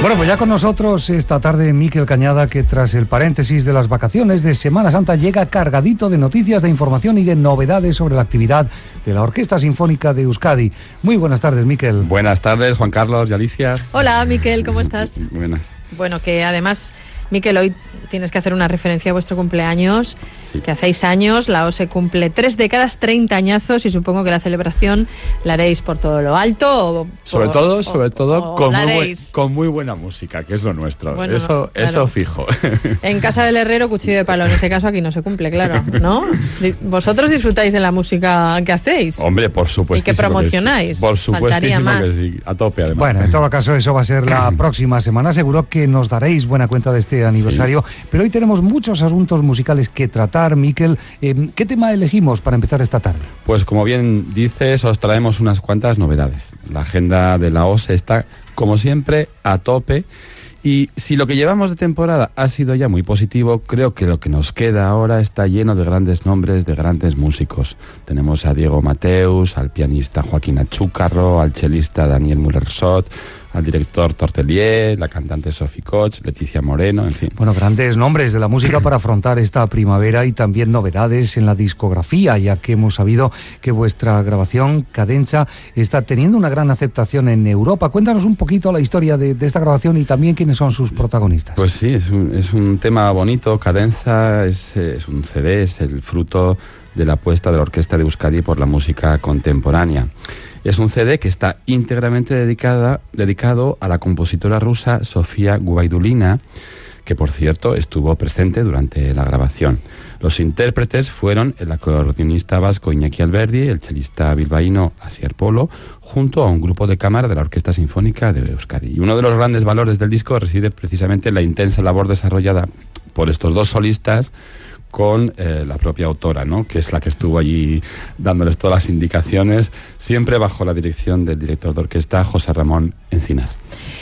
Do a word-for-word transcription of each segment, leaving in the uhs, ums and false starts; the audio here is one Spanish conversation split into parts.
Bueno, pues ya con nosotros esta tarde Miquel Cañada, que tras el paréntesis de las vacaciones de Semana Santa llega cargadito de noticias, de información y de novedades sobre la actividad de la Orquesta Sinfónica de Euskadi. Muy buenas tardes, Miquel. Buenas tardes, Juan Carlos y Alicia. Hola, Miquel, ¿cómo estás? Buenas. Bueno, que además, Miquel, hoy tienes que hacer una referencia a vuestro cumpleaños, sí. que hacéis años, la O S E cumple tres décadas, treinta añazos, y supongo que la celebración la haréis por todo lo alto. O sobre por, todo, sobre o, todo o con, muy buen, haréis. con muy buena música, que es lo nuestro. Bueno, eso, claro. eso fijo. En casa del herrero, cuchillo de palo. En este caso aquí no se cumple, claro, ¿no? Vosotros disfrutáis de la música que hacéis. Hombre, por supuesto. Y que promocionáis. Sí. Por supuestísimo más. que sí. A tope, además. Bueno, en todo caso, eso va a ser la próxima semana. Seguro que nos daréis buena cuenta de este aniversario. Sí. Pero hoy tenemos muchos asuntos musicales que tratar, Miquel. Eh, ¿Qué tema elegimos para empezar esta tarde? Pues como bien dices, os traemos unas cuantas novedades. La agenda de la O S E está, como siempre, a tope. Y si lo que llevamos de temporada ha sido ya muy positivo, creo que lo que nos queda ahora está lleno de grandes nombres, de grandes músicos. Tenemos a Diego Mateus, al pianista Joaquín Achúcarro, al chelista Daniel Müller-Schott, al director Tortelier, la cantante Sophie Koch, Leticia Moreno, en fin. Bueno, grandes nombres de la música para afrontar esta primavera y también novedades en la discografía, ya que hemos sabido que vuestra grabación, Cadenza, está teniendo una gran aceptación en Europa. Cuéntanos un poquito la historia de, de esta grabación y también quiénes son sus protagonistas. Pues sí, es un, es un tema bonito. Cadenza es, es un C D, es el fruto de la apuesta de la Orquesta de Euskadi por la música contemporánea. Es un C D que está íntegramente dedicada, dedicado a la compositora rusa Sofía Gubaidulina, que por cierto estuvo presente durante la grabación. Los intérpretes fueron el acordeonista vasco Iñaki Alberdi, el chelista bilbaíno Asier Polo, junto a un grupo de cámara de la Orquesta Sinfónica de Euskadi. Y uno de los grandes valores del disco reside precisamente en la intensa labor desarrollada por estos dos solistas con eh, la propia autora, ¿no?, que es la que estuvo allí dándoles todas las indicaciones, siempre bajo la dirección del director de orquesta, José Ramón Encinar.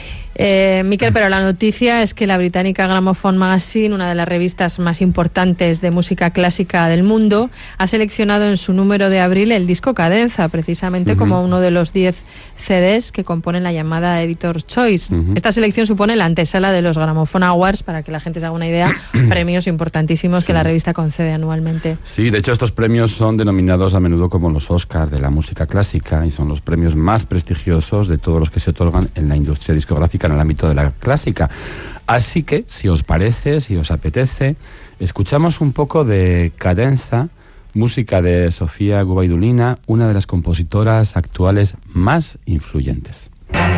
Eh, Miquel, pero la noticia es que la británica Gramophone Magazine, una de las revistas más importantes de música clásica del mundo, ha seleccionado en su número de abril el disco Cadenza, precisamente uh-huh. como uno de los diez C Ds que componen la llamada Editor's Choice. Uh-huh. Esta selección supone la antesala de los Gramophone Awards, para que la gente se haga una idea, premios importantísimos sí. que la revista concede anualmente. Sí, de hecho estos premios son denominados a menudo como los Oscars de la música clásica y son los premios más prestigiosos de todos los que se otorgan en la industria discográfica en el ámbito de la clásica. Así que, si os parece, si os apetece, escuchamos un poco de Cadenza, música de Sofía Gubaidulina, una de las compositoras actuales más influyentes.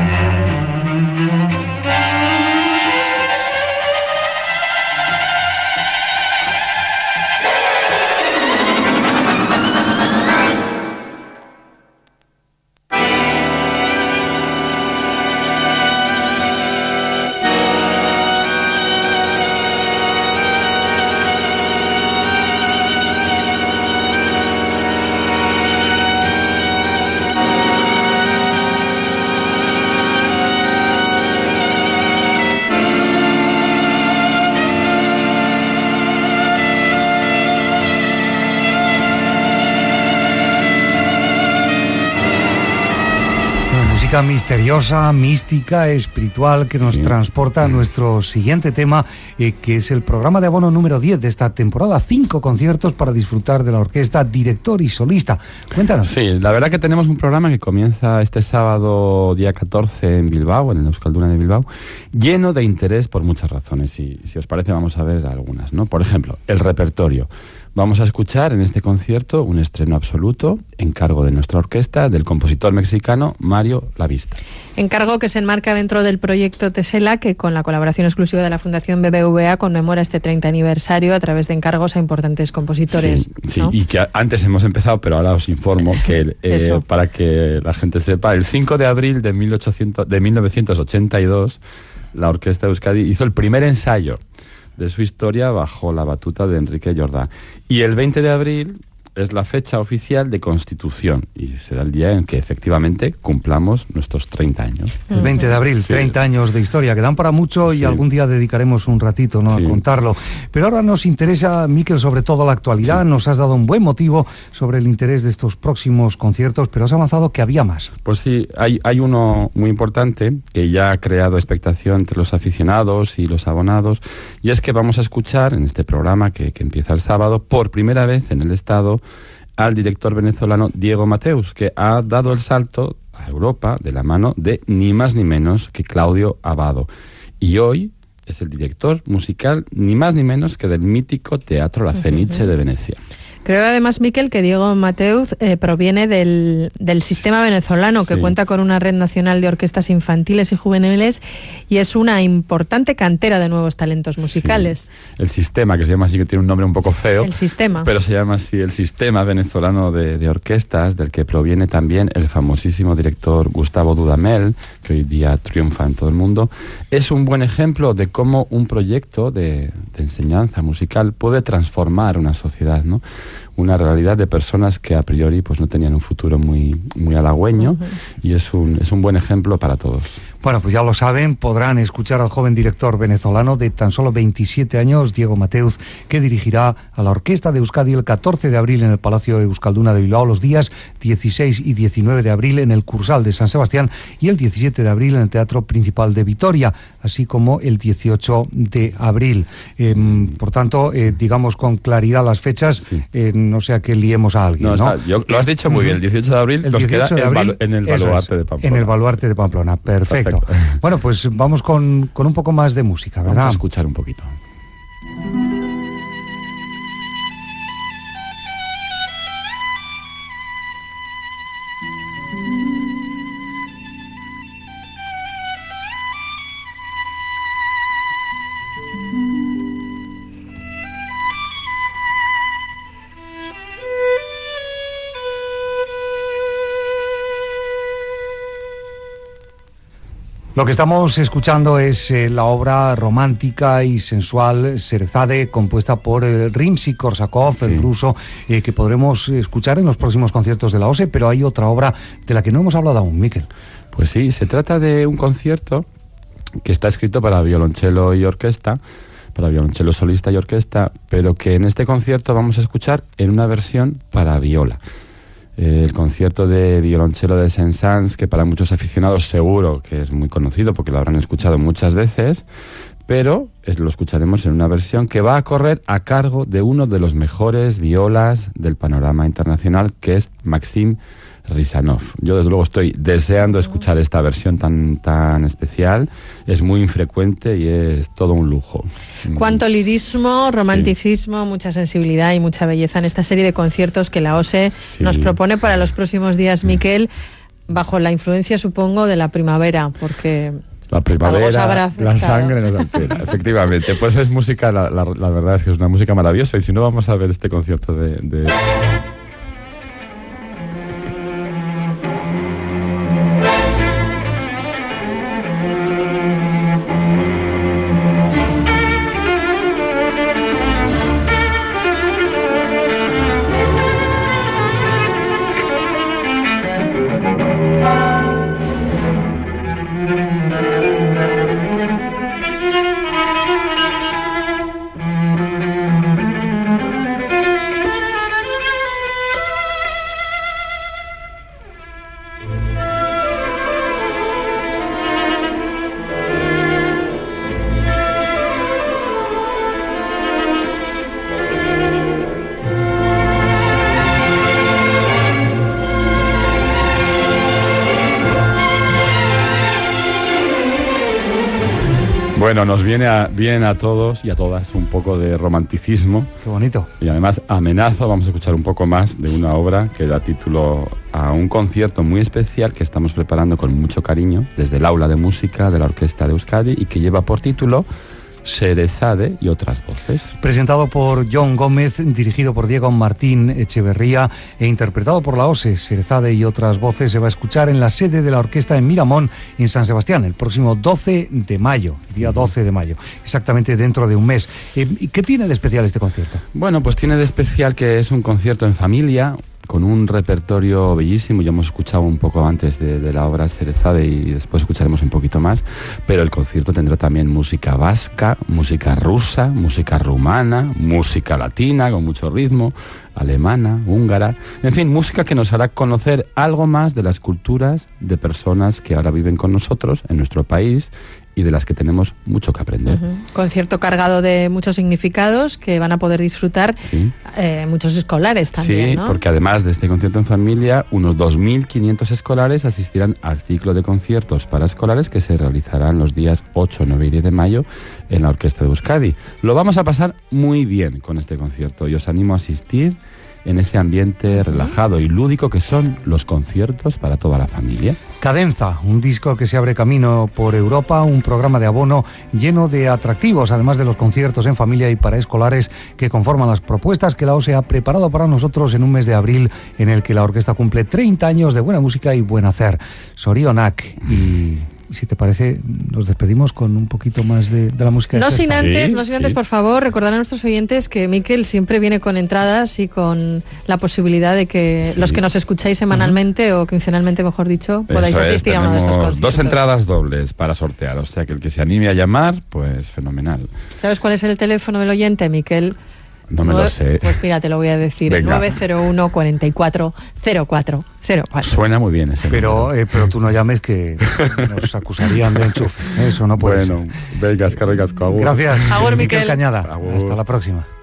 Misteriosa, mística, espiritual, que nos sí. transporta a nuestro siguiente tema, eh, que es el programa de abono número diez de esta temporada. Cinco conciertos para disfrutar de la orquesta, director y solista. Cuéntanos. Sí, la verdad que tenemos un programa que comienza este sábado, día catorce, en Bilbao, en el Euskalduna de Bilbao, lleno de interés por muchas razones. Y si os parece, vamos a ver algunas, ¿no? Por ejemplo, el repertorio. Vamos a escuchar en este concierto un estreno absoluto, encargo de nuestra orquesta, del compositor mexicano Mario Lavista. Encargo que se enmarca dentro del proyecto Tesela, que con la colaboración exclusiva de la Fundación B B V A conmemora este treinta aniversario a través de encargos a importantes compositores. Sí, sí, ¿no? Y que antes hemos empezado, pero ahora os informo que, eh, para que la gente sepa, el cinco de abril de, mil novecientos ochenta y dos, la Orquesta de Euskadi hizo el primer ensayo de su historia bajo la batuta de Enrique Jordá. Y el veinte de abril es la fecha oficial de constitución y será el día en que efectivamente cumplamos nuestros treinta años. El veinte de abril, sí. treinta años de historia, que dan para mucho y sí. algún día dedicaremos un ratito, ¿no?, sí. a contarlo. Pero ahora nos interesa, Miquel, sobre todo la actualidad. Sí. Nos has dado un buen motivo sobre el interés de estos próximos conciertos, pero has avanzado que había más. Pues sí, hay, hay uno muy importante que ya ha creado expectación entre los aficionados y los abonados, y es que vamos a escuchar en este programa que, que empieza el sábado, por primera vez en el Estado, al director venezolano Diego Mateus, que ha dado el salto a Europa de la mano de ni más ni menos que Claudio Abbado. Y hoy es el director musical ni más ni menos que del mítico Teatro La Fenice de Venecia. Creo además, Miquel, que Diego Mateus eh, proviene del, del sistema venezolano, que sí. cuenta con una red nacional de orquestas infantiles y juveniles y es una importante cantera de nuevos talentos musicales. Sí. El sistema, que se llama así, que tiene un nombre un poco feo. El sistema. Pero se llama así, el sistema venezolano de, de orquestas, del que proviene también el famosísimo director Gustavo Dudamel, que hoy día triunfa en todo el mundo. Es un buen ejemplo de cómo un proyecto de, de enseñanza musical puede transformar una sociedad, ¿no? Una realidad de personas que a priori pues no tenían un futuro muy, muy halagüeño, uh-huh. y es un, es un buen ejemplo para todos. Bueno, pues ya lo saben, podrán escuchar al joven director venezolano de tan solo veintisiete años, Diego Mateus, que dirigirá a la Orquesta de Euskadi el catorce de abril en el Palacio Euskalduna de Bilbao, los días dieciséis y diecinueve de abril en el Cursal de San Sebastián y el diecisiete de abril en el Teatro Principal de Vitoria, así como el dieciocho de abril. Eh, por tanto, eh, digamos con claridad las fechas, sí. eh, no sea que liemos a alguien, ¿no? ¿no? Está, yo, lo has dicho muy bien, el dieciocho de abril el nos queda de abril, en, en el Baluarte de Pamplona. En el Baluarte de Pamplona, perfecto. Perfecto. Bueno, pues vamos con, con un poco más de música, ¿verdad? Vamos a escuchar un poquito. Lo que estamos escuchando es eh, la obra romántica y sensual Sherazade, compuesta por eh, Rimsky-Korsakov, sí. el ruso, eh, que podremos escuchar en los próximos conciertos de la O S E, pero hay otra obra de la que no hemos hablado aún, Miquel. Pues sí, se trata de un concierto que está escrito para violonchelo y orquesta, para violonchelo solista y orquesta, pero que en este concierto vamos a escuchar en una versión para viola. El concierto de violonchelo de Saint-Saëns, que para muchos aficionados seguro que es muy conocido porque lo habrán escuchado muchas veces, pero lo escucharemos en una versión que va a correr a cargo de uno de los mejores violas del panorama internacional, que es Maxim Rizanov. Yo desde luego estoy deseando escuchar esta versión tan, tan especial. Es muy infrecuente y es todo un lujo. Cuánto lirismo, romanticismo, sí. mucha sensibilidad y mucha belleza en esta serie de conciertos que la O S E sí. nos propone para los próximos días, Miquel, bajo la influencia, supongo, de la primavera, porque... La primavera, la sangre nos altera, efectivamente. Pues es música, la, la, la verdad es que es una música maravillosa, y si no, vamos a ver este concierto de... de... Bueno, nos viene a, bien a todos y a todas un poco de romanticismo. Qué bonito. Y además amenazo, vamos a escuchar un poco más de una obra que da título a un concierto muy especial que estamos preparando con mucho cariño desde el aula de música de la Orquesta de Euskadi y que lleva por título Sherezade y otras voces. Presentado por John Gómez, dirigido por Diego Martín Echeverría e interpretado por la OSE, Sherezade y otras voces, se va a escuchar en la sede de la orquesta en Miramón, en San Sebastián, el próximo doce de mayo, día doce de mayo, exactamente dentro de un mes. ¿Y qué tiene de especial este concierto? Bueno, pues tiene de especial que es un concierto en familia, con un repertorio bellísimo. Ya hemos escuchado un poco antes de, de la obra Sherezade y después escucharemos un poquito más, pero el concierto tendrá también música vasca, música rusa, música rumana, música latina con mucho ritmo, alemana, húngara, en fin, música que nos hará conocer algo más de las culturas de personas que ahora viven con nosotros en nuestro país y de las que tenemos mucho que aprender. Uh-huh. Concierto cargado de muchos significados que van a poder disfrutar sí. eh, muchos escolares también, sí, ¿no? Porque además de este concierto en familia, unos dos mil quinientos escolares asistirán al ciclo de conciertos para escolares que se realizarán los días ocho, nueve y diez de mayo en la Orquesta de Euskadi. Lo vamos a pasar muy bien con este concierto y os animo a asistir en ese ambiente relajado y lúdico que son los conciertos para toda la familia. Cadenza, un disco que se abre camino por Europa, un programa de abono lleno de atractivos, además de los conciertos en familia y para escolares que conforman las propuestas que la OSE ha preparado para nosotros en un mes de abril en el que la orquesta cumple treinta años de buena música y buen hacer. Sorionak. Y si te parece, nos despedimos con un poquito más de, de la música. No de sin antes, sí, no sin antes, sí. por favor, recordar a nuestros oyentes que Mikel siempre viene con entradas y con la posibilidad de que sí. los que nos escucháis semanalmente uh-huh. o quincenalmente, mejor dicho, podáis Eso es, asistir a uno de estos conciertos. Dos entradas dobles para sortear, o sea que el que se anime a llamar, pues fenomenal. ¿Sabes cuál es el teléfono del oyente, Mikel? No me nueve, lo sé. Pues mira, te lo voy a decir. Venga. nueve cero uno, cuarenta y cuatro, cero cuatro cero cuatro. Suena muy bien ese Pero, eh, pero tú no llames que nos acusarían de enchufe. Eso no puede bueno, ser. venga, escarro y casco. Agur. Gracias, Agur, Mikel Mikel. Cañada. Agur. Hasta la próxima.